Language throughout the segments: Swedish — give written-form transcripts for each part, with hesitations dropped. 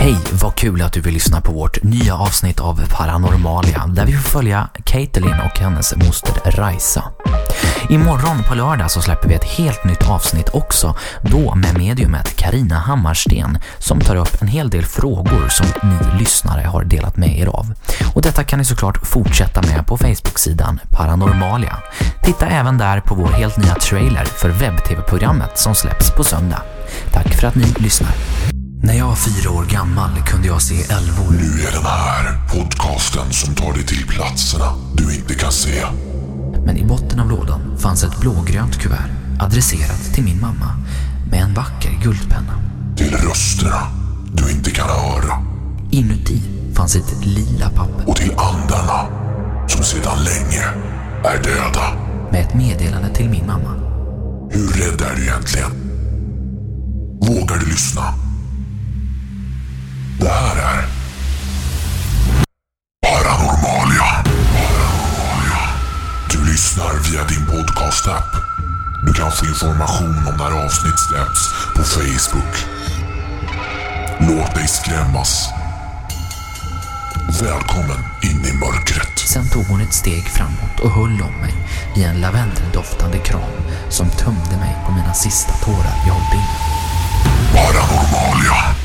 Hej, vad kul att du vill lyssna på vårt nya avsnitt av Paranormalia där vi får följa Caitlin och hennes moster Raisa. Imorgon på lördag så släpper vi ett helt nytt avsnitt också, då med mediumet Carina Hammarsten som tar upp en hel del frågor som ni lyssnare har delat med er av. Och detta kan ni såklart fortsätta med på Facebook-sidan Paranormalia. Titta även där på vår helt nya trailer för webb-tv-programmet som släpps på söndag. Tack för att ni lyssnar. När jag var 4 år gammal kunde jag se älvor. Nu är den här podcasten som tar dig till platserna du inte kan se. Men i botten av lådan fanns ett blågrönt kuvert adresserat till min mamma med en vacker guldpenna. Till rösterna du inte kan höra. Inuti fanns ett lila papper. Och till andarna som sedan länge är döda. Med ett meddelande till min mamma. Hur rädd är du egentligen? Vågar du lyssna? Det här är Paranormalia. Du lyssnar via din podcast-app. Du kan få information om när avsnitt släpps på Facebook. Låt dig skrämmas. Välkommen in i mörkret. Sen tog hon ett steg framåt och höll om mig i en lavendeldoftande kram som tömde mig på mina sista tårar jag hållit inne. Paranormalia.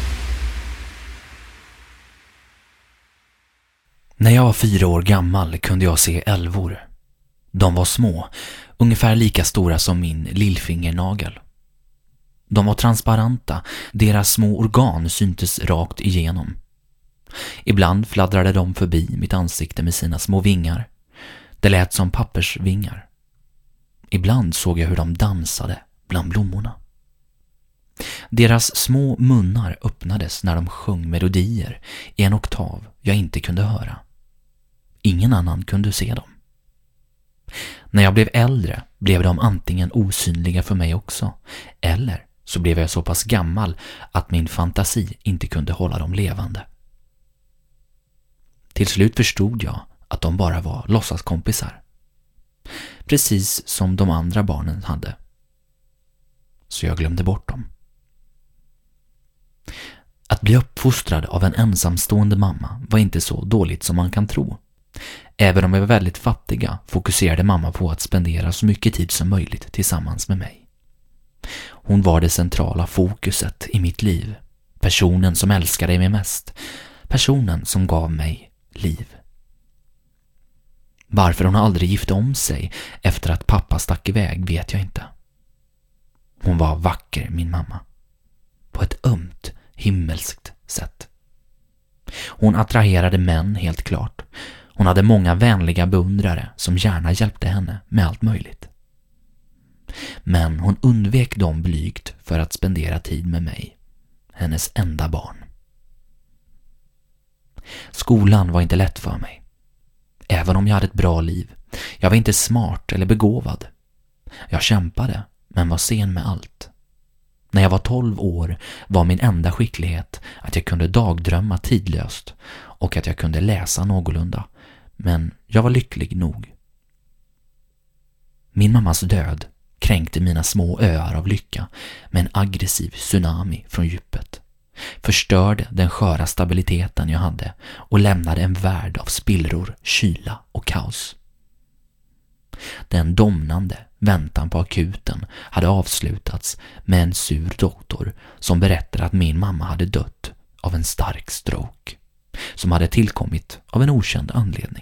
När jag var 4 år gammal kunde jag se älvor. De var små, ungefär lika stora som min lillfingernagel. De var transparenta, deras små organ syntes rakt igenom. Ibland fladdrade de förbi mitt ansikte med sina små vingar. Det lät som pappersvingar. Ibland såg jag hur de dansade bland blommorna. Deras små munnar öppnades när de sjöng melodier i en oktav jag inte kunde höra. Ingen annan kunde se dem. När jag blev äldre blev de antingen osynliga för mig också, eller så blev jag så pass gammal att min fantasi inte kunde hålla dem levande. Till slut förstod jag att de bara var låtsaskompisar. Precis som de andra barnen hade. Så jag glömde bort dem. Att bli uppfostrad av en ensamstående mamma var inte så dåligt som man kan tro. Även om vi var väldigt fattiga fokuserade mamma på att spendera så mycket tid som möjligt tillsammans med mig. Hon var det centrala fokuset i mitt liv. Personen som älskade mig mest. Personen som gav mig liv. Varför hon aldrig gifte om sig efter att pappa stack iväg vet jag inte. Hon var vacker, min mamma. På ett ömt, himmelskt sätt. Hon attraherade män helt klart. Hon hade många vänliga beundrare som gärna hjälpte henne med allt möjligt. Men hon undvek dem blygt för att spendera tid med mig, hennes enda barn. Skolan var inte lätt för mig. Även om jag hade ett bra liv. Jag var inte smart eller begåvad. Jag kämpade, men var sen med allt. När jag var 12 år var min enda skicklighet att jag kunde dagdrömma tidlöst och att jag kunde läsa någorlunda. Men jag var lycklig nog. Min mammas död kränkte mina små öar av lycka med en aggressiv tsunami från djupet. Förstörde den sköra stabiliteten jag hade och lämnade en värld av spillror, kyla och kaos. Den domnande väntan på akuten hade avslutats med en sur doktor som berättade att min mamma hade dött av en stark stroke som hade tillkommit av en okänd anledning.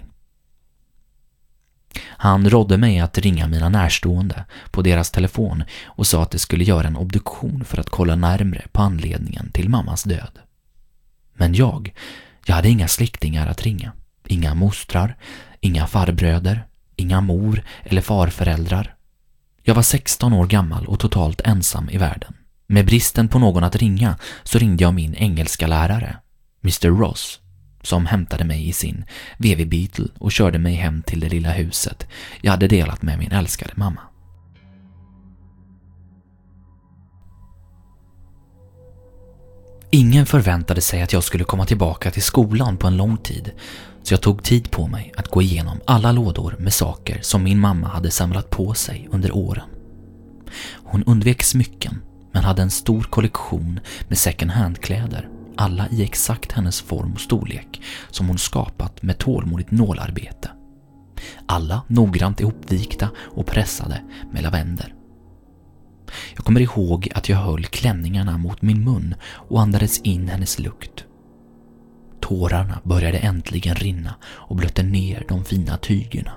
Han rådde mig att ringa mina närstående på deras telefon och sa att de skulle göra en obduktion för att kolla närmre på anledningen till mammas död. Men jag hade inga släktingar att ringa. Inga mostrar, inga farbröder, inga mor- eller farföräldrar. Jag var 16 år gammal och totalt ensam i världen. Med bristen på någon att ringa så ringde jag min engelska lärare, Mr. Ross, som hämtade mig i sin VW Beetle och körde mig hem till det lilla huset jag hade delat med min älskade mamma. Ingen förväntade sig att jag skulle komma tillbaka till skolan på en lång tid, så jag tog tid på mig att gå igenom alla lådor med saker som min mamma hade samlat på sig under åren. Hon undvek smycken men hade en stor kollektion med second hand-kläder alla i exakt hennes form och storlek som hon skapat med tålmodigt nålarbete. Alla noggrant ihopvikta och pressade med lavendel. Jag kommer ihåg att jag höll klänningarna mot min mun och andades in hennes lukt. Tårarna började äntligen rinna och blötte ner de fina tygerna.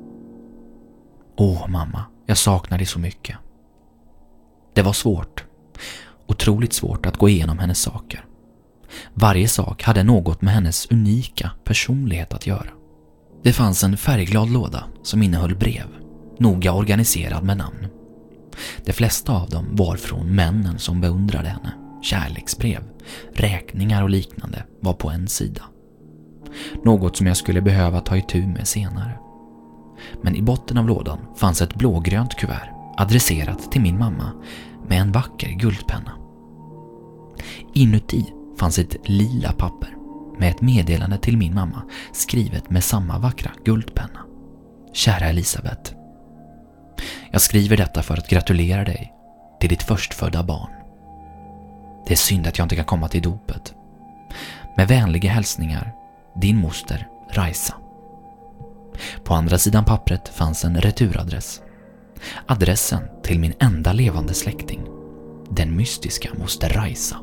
Åh mamma, jag saknar dig så mycket. Det var svårt, otroligt svårt att gå igenom hennes saker. Varje sak hade något med hennes unika personlighet att göra. Det fanns en färgglad låda som innehöll brev, noga organiserad med namn. De flesta av dem var från männen som beundrade henne. Kärleksbrev, räkningar och liknande var på en sida. Något som jag skulle behöva ta itu med senare. Men i botten av lådan fanns ett blågrönt kuvert adresserat till min mamma med en vacker guldpenna. Inuti fanns ett lila papper med ett meddelande till min mamma skrivet med samma vackra guldpenna. Kära Elisabeth. Jag skriver detta för att gratulera dig till ditt förstfödda barn. Det är synd att jag inte kan komma till dopet. Med vänliga hälsningar, din moster Raisa. På andra sidan pappret fanns en returadress. Adressen till min enda levande släkting, den mystiska moster Raisa.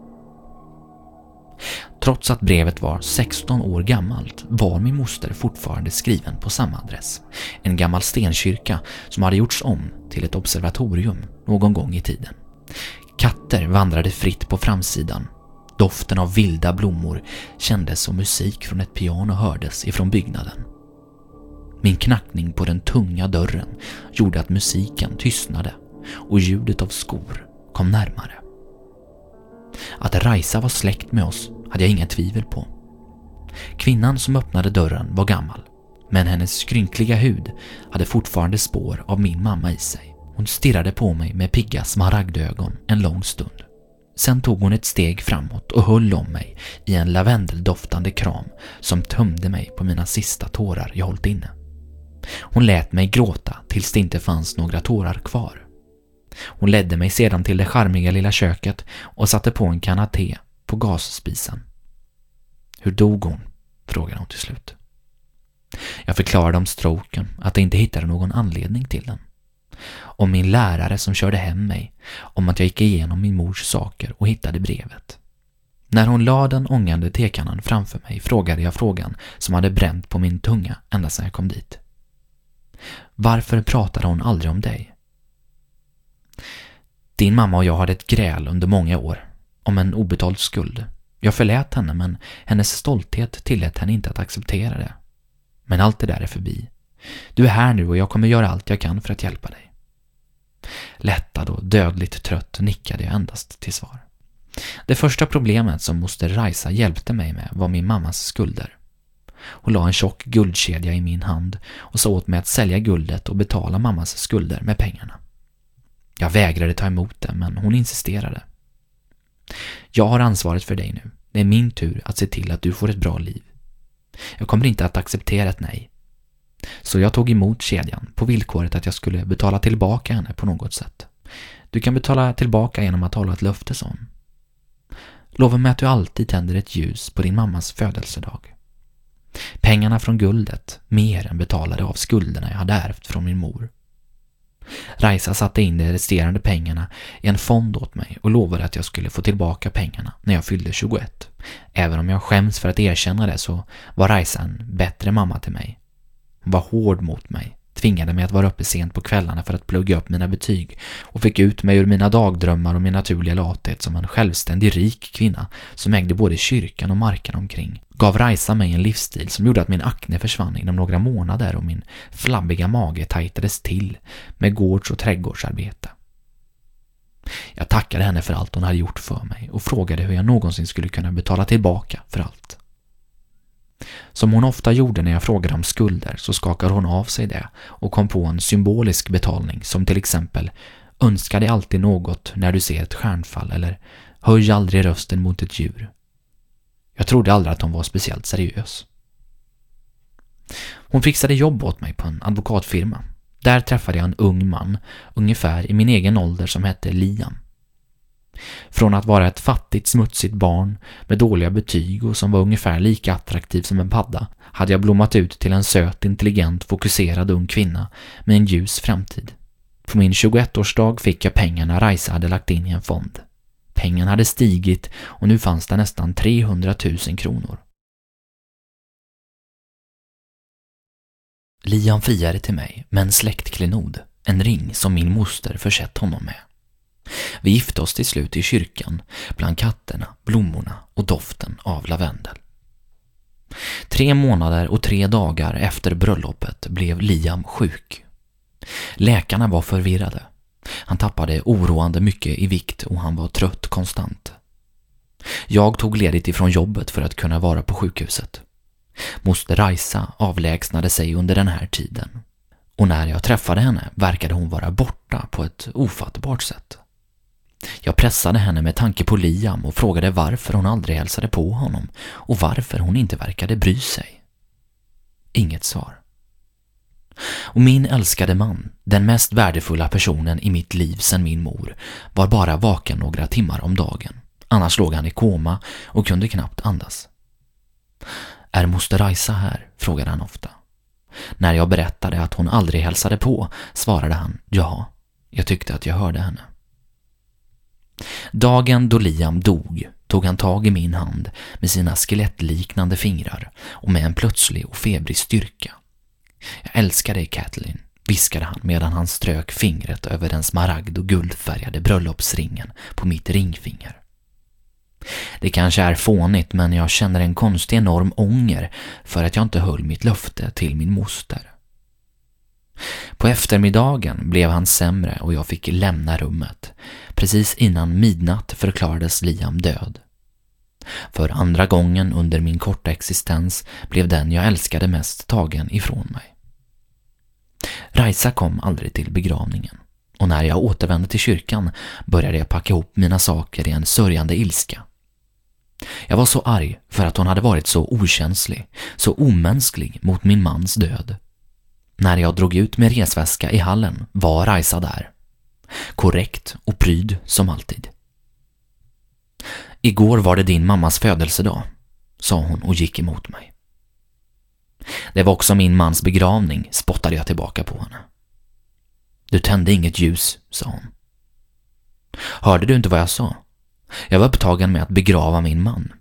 Trots att brevet var 16 år gammalt var min moster fortfarande skriven på samma adress. En gammal stenkyrka som hade gjorts om till ett observatorium någon gång i tiden. Katter vandrade fritt på framsidan. Doften av vilda blommor kändes som musik från ett piano hördes ifrån byggnaden. Min knackning på den tunga dörren gjorde att musiken tystnade och ljudet av skor kom närmare. Att Raisa var släkt med oss hade jag inga tvivel på. Kvinnan som öppnade dörren var gammal, men hennes skrynkliga hud hade fortfarande spår av min mamma i sig. Hon stirrade på mig med pigga smaragdögon en lång stund. Sen tog hon ett steg framåt och höll om mig i en lavendeldoftande kram som tömde mig på mina sista tårar jag hållit inne. Hon lät mig gråta tills det inte fanns några tårar kvar. Hon ledde mig sedan till det charmiga lilla köket och satte på en kanna te på gasspisen. Hur dog hon? Frågade hon till slut. Jag förklarade om stroken, att jag inte hittade någon anledning till den. Om min lärare som körde hem mig, om att jag gick igenom min mors saker och hittade brevet. När hon la den ångande tekannan framför mig frågade jag frågan som hade bränt på min tunga ända sedan jag kom dit. Varför pratade hon aldrig om dig? Din mamma och jag hade ett gräl under många år om en obetald skuld. Jag förlät henne, men hennes stolthet tillät henne inte att acceptera det. Men allt det där är förbi. Du är här nu och jag kommer göra allt jag kan för att hjälpa dig. Lättad och dödligt trött nickade jag endast till svar. Det första problemet som moster Raisa hjälpte mig med var min mammas skulder. Hon la en tjock guldkedja i min hand och sa åt mig att sälja guldet och betala mammas skulder med pengarna. Jag vägrade ta emot det, men hon insisterade. Jag har ansvaret för dig nu. Det är min tur att se till att du får ett bra liv. Jag kommer inte att acceptera ett nej. Så jag tog emot kedjan på villkoret att jag skulle betala tillbaka henne på något sätt. Du kan betala tillbaka genom att hålla ett löfte, sa hon. Lova mig att du alltid tänder ett ljus på din mammas födelsedag. Pengarna från guldet mer än betalade av skulderna jag hade ärvt från min mor. Raisa satte in de resterande pengarna i en fond åt mig och lovade att jag skulle få tillbaka pengarna när jag fyllde 21. Även om jag skäms för att erkänna det så var Raisa en bättre mamma till mig. Hon var hård mot mig, tvingade mig att vara uppe sent på kvällarna för att plugga upp mina betyg och fick ut mig ur mina dagdrömmar och min naturliga lathet som en självständig rik kvinna som ägde både kyrkan och marken omkring. Gav Raisa mig en livsstil som gjorde att min akne försvann inom några månader och min flabbiga mage tajtades till med gårds- och trädgårdsarbete. Jag tackade henne för allt hon hade gjort för mig och frågade hur jag någonsin skulle kunna betala tillbaka för allt. Som hon ofta gjorde när jag frågade om skulder så skakade hon av sig det och kom på en symbolisk betalning som till exempel önska dig alltid något när du ser ett stjärnfall eller höj aldrig rösten mot ett djur. Jag trodde aldrig att hon var speciellt seriös. Hon fixade jobb åt mig på en advokatfirma. Där träffade jag en ung man, ungefär i min egen ålder, som hette Liam. Från att vara ett fattigt, smutsigt barn med dåliga betyg och som var ungefär lika attraktiv som en padda hade jag blommat ut till en söt, intelligent, fokuserad ung kvinna med en ljus framtid. På min 21-årsdag fick jag pengarna Raisa hade lagt in i en fond. Pengarna hade stigit och nu fanns det nästan 300 000 kronor. Liam friade till mig med en släktklenod, en ring som min moster försett honom med. Vi gifte oss till slut i kyrkan, bland katterna, blommorna och doften av lavendel. 3 månader och 3 dagar efter bröllopet blev Liam sjuk. Läkarna var förvirrade. Han tappade oroande mycket i vikt och han var trött konstant. Jag tog ledigt ifrån jobbet för att kunna vara på sjukhuset. Moster Raisa avlägsnade sig under den här tiden. Och när jag träffade henne verkade hon vara borta på ett ofattbart sätt. Jag pressade henne med tanke på Liam och frågade varför hon aldrig hälsade på honom och varför hon inte verkade bry sig. Inget svar. Och min älskade man, den mest värdefulla personen i mitt liv sedan min mor, var bara vaken några timmar om dagen. Annars låg han i koma och kunde knappt andas. Är moster Raisa här? Frågade han ofta. När jag berättade att hon aldrig hälsade på svarade han, ja, jag tyckte att jag hörde henne. Dagen då Liam dog tog han tag i min hand med sina skelettliknande fingrar och med en plötslig och febrig styrka. Jag älskar dig, Kathleen, viskade han medan han strök fingret över den smaragd- och guldfärgade bröllopsringen på mitt ringfinger. Det kanske är fånigt, men jag känner en konstig enorm ånger för att jag inte höll mitt löfte till min moster. På eftermiddagen blev han sämre och jag fick lämna rummet. Precis innan midnatt förklarades Liam död. För andra gången under min korta existens blev den jag älskade mest tagen ifrån mig. Raisa kom aldrig till begravningen och när jag återvände till kyrkan började jag packa ihop mina saker i en sörjande ilska. Jag var så arg för att hon hade varit så okänslig, så omänsklig mot min mans död. När jag drog ut med resväska i hallen var Raisa där. Korrekt och pryd som alltid. Igår var det din mammas födelsedag, sa hon och gick emot mig. Det var också min mans begravning, spottade jag tillbaka på henne. Du tände inget ljus, sa hon. Hörde du inte vad jag sa? Jag var upptagen med att begrava min man.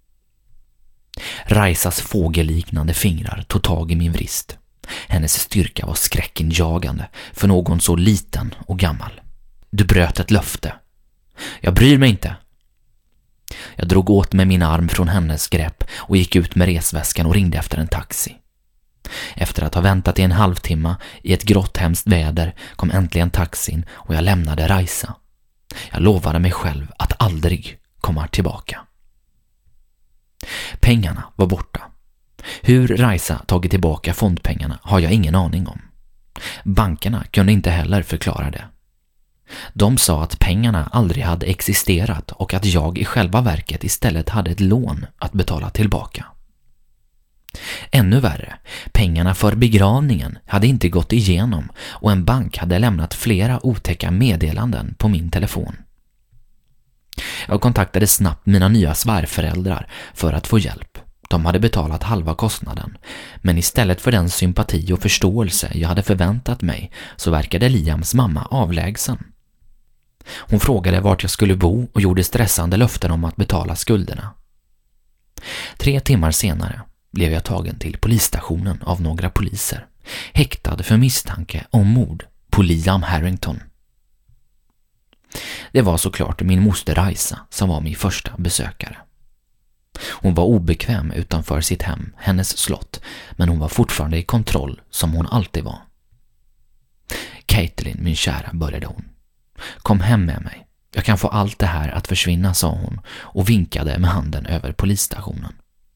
Raisas fågelliknande fingrar tog tag i min vrist. Hennes styrka var skräckinjagande för någon så liten och gammal. Du bröt ett löfte. Jag bryr mig inte. Jag drog åt med min arm från hennes grepp och gick ut med resväskan och ringde efter en taxi. Efter att ha väntat i en halvtimme i ett grått hemskt väder kom äntligen taxin och jag lämnade Raisa. Jag lovade mig själv att aldrig komma tillbaka. Pengarna var borta. Hur Raisa tagit tillbaka fondpengarna har jag ingen aning om. Bankerna kunde inte heller förklara det. De sa att pengarna aldrig hade existerat och att jag i själva verket istället hade ett lån att betala tillbaka. Ännu värre, pengarna för begravningen hade inte gått igenom och en bank hade lämnat flera otäcka meddelanden på min telefon. Jag kontaktade snabbt mina nya svärföräldrar för att få hjälp. De hade betalat halva kostnaden, men istället för den sympati och förståelse jag hade förväntat mig så verkade Liams mamma avlägsen. Hon frågade vart jag skulle bo och gjorde stressande löften om att betala skulderna. 3 timmar senare blev jag tagen till polisstationen av några poliser, häktad för misstanke om mord på Liam Harrington. Det var såklart min moster Raisa som var min första besökare. Hon var obekväm utanför sitt hem, hennes slott, men hon var fortfarande i kontroll som hon alltid var. Kathleen, min kära, började hon. Kom hem med mig. Jag kan få allt det här att försvinna, sa hon och vinkade med handen över polisstationen.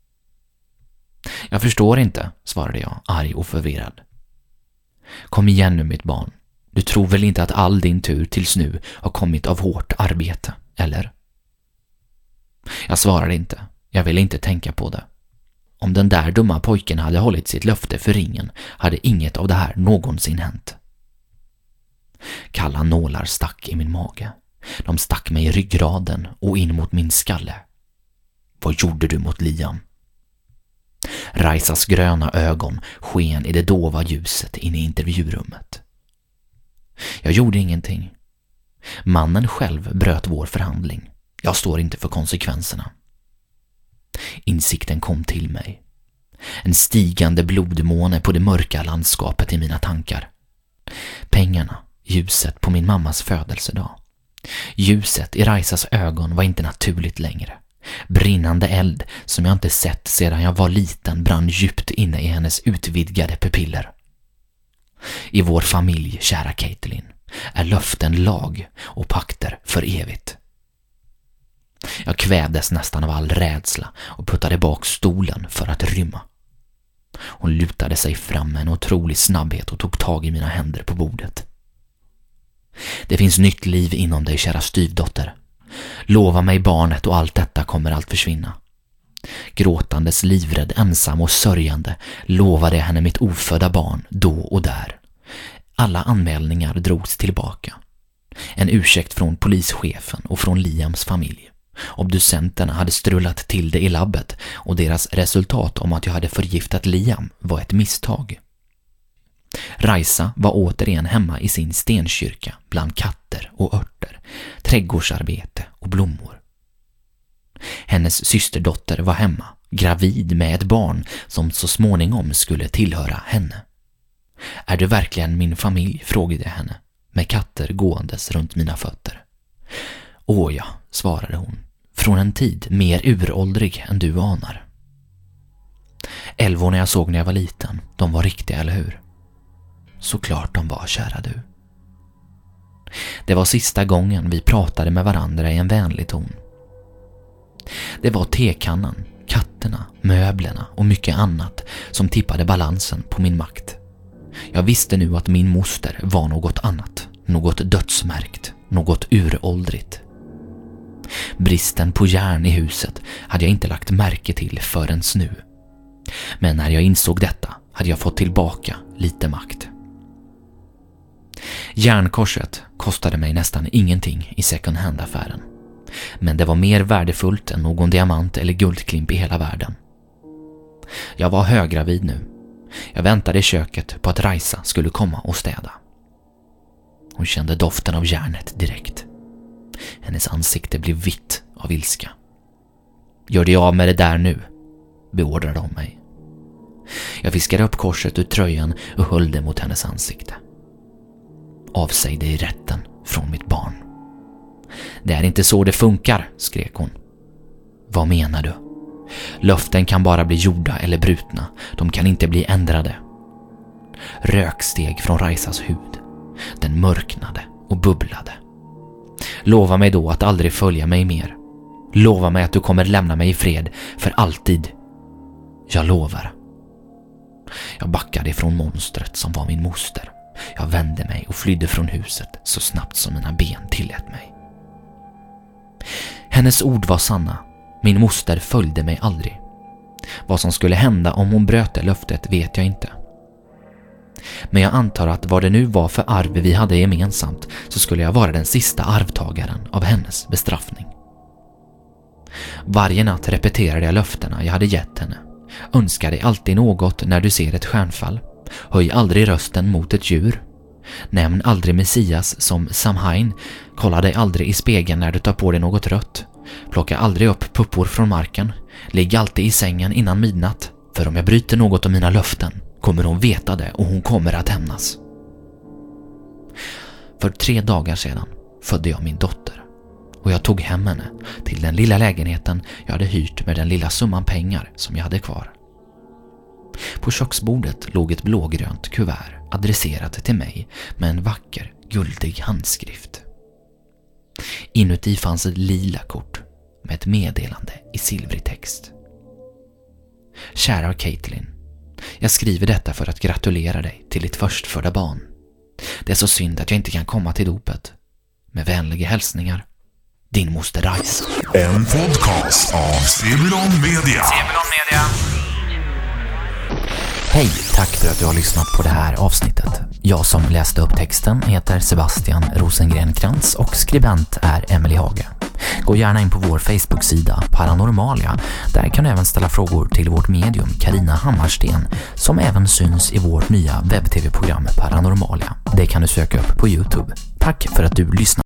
Jag förstår inte, svarade jag, arg och förvirrad. Kom igen nu, mitt barn. Du tror väl inte att all din tur tills nu har kommit av hårt arbete, eller? Jag svarade inte. Jag ville inte tänka på det. Om den där dumma pojken hade hållit sitt löfte för ringen hade inget av det här någonsin hänt. Kalla nålar stack i min mage. De stack mig i ryggraden och in mot min skalle. Vad gjorde du mot Liam? Raisas gröna ögon sken i det dova ljuset inne i intervjurummet. Jag gjorde ingenting. Mannen själv bröt vår förhandling. Jag står inte för konsekvenserna. Insikten kom till mig. En stigande blodmåne på det mörka landskapet i mina tankar. Pengarna, ljuset på min mammas födelsedag. Ljuset i Raisas ögon var inte naturligt längre. Brinnande eld som jag inte sett sedan jag var liten brann djupt inne i hennes utvidgade pupiller. I vår familj, kära Caitlin, är löften lag och pakter för evigt. Jag kvävdes nästan av all rädsla och puttade bak stolen för att rymma. Hon lutade sig fram med en otrolig snabbhet och tog tag i mina händer på bordet. Det finns nytt liv inom dig, kära styvdotter. Lova mig barnet och allt detta kommer allt försvinna. Gråtandes, livrädd, ensam och sörjande lovade jag henne mitt ofödda barn då och där. Alla anmälningar drogs tillbaka. En ursäkt från polischefen och från Liams familj. Obducenterna hade strullat till det i labbet och deras resultat om att jag hade förgiftat Liam var ett misstag. Raisa var återigen hemma i sin stenkyrka bland katter och örter, trädgårdsarbete och blommor. Hennes systerdotter var hemma, gravid med ett barn som så småningom skulle tillhöra henne. Är du verkligen min familj? Frågade jag henne, med katter gåendes runt mina fötter. Åh ja, svarade hon, från en tid mer uråldrig än du anar. Älvorna jag såg när jag var liten, de var riktiga, eller hur? Såklart de var, kära du. Det var sista gången vi pratade med varandra i en vänlig ton. Det var tekannan, katterna, möblerna och mycket annat som tippade balansen på min makt. Jag visste nu att min moster var något annat, något dödsmärkt, något uråldrigt. Bristen på järn i huset hade jag inte lagt märke till förrän nu. Men när jag insåg detta hade jag fått tillbaka lite makt. Järnkorset kostade mig nästan ingenting i second hand-affären. Men det var mer värdefullt än någon diamant eller guldklimp i hela världen. Jag var höggravid nu. Jag väntade i köket på att Raisa skulle komma och städa. Hon kände doften av järnet direkt. Hennes ansikte blev vitt av ilska. Gör dig av med det där nu, beordrade hon mig. Jag fiskade upp korset ur tröjan och höll det mot hennes ansikte. Avsäg dig rätten från mitt barn. Det är inte så det funkar, skrek hon. Vad menar du? Löften kan bara bli gjorda eller brutna. De kan inte bli ändrade. Rök steg från Raisas hud. Den mörknade och bubblade. Lova mig då att aldrig följa mig mer. Lova mig att du kommer lämna mig i fred för alltid. Jag lovar. Jag backade ifrån monstret som var min moster. Jag vände mig och flydde från huset så snabbt som mina ben tillät mig. Hennes ord var sanna. Min moster följde mig aldrig. Vad som skulle hända om hon bröt det löftet vet jag inte. Men jag antar att vad det nu var för arv vi hade gemensamt så skulle jag vara den sista arvtagaren av hennes bestraffning. Varje natt repeterade jag löftena jag hade gett henne. Önska dig alltid något när du ser ett stjärnfall. Höj aldrig rösten mot ett djur. Nämn aldrig Messias som Samhain. Kolla dig aldrig i spegeln när du tar på dig något rött. Plocka aldrig upp puppor från marken. Ligg alltid i sängen innan midnatt. För om jag bryter något av mina löften kommer hon veta det och hon kommer att hämnas. För 3 dagar sedan födde jag min dotter. Och jag tog hem henne till den lilla lägenheten jag hade hyrt med den lilla summan pengar som jag hade kvar. På köksbordet låg ett blågrönt kuvert adresserat till mig med en vacker guldig handskrift. Inuti fanns ett lila kort med ett meddelande i silvrig text. Kära Caitlin, jag skriver detta för att gratulera dig till ditt förstfödda barn. Det är så synd att jag inte kan komma till dopet. Med vänliga hälsningar, din moster Raisa. En podcast av Sebulon Media. Hej, tack för att du har lyssnat på det här avsnittet. Jag som läste upp texten heter Sebastian Rosengren-Krantz och skribent är Emily Hage. Gå gärna in på vår Facebook-sida Paranormalia. Där kan du även ställa frågor till vårt medium Carina Hammarsten som även syns i vårt nya webb-tv-program Paranormalia. Det kan du söka upp på YouTube. Tack för att du lyssnar.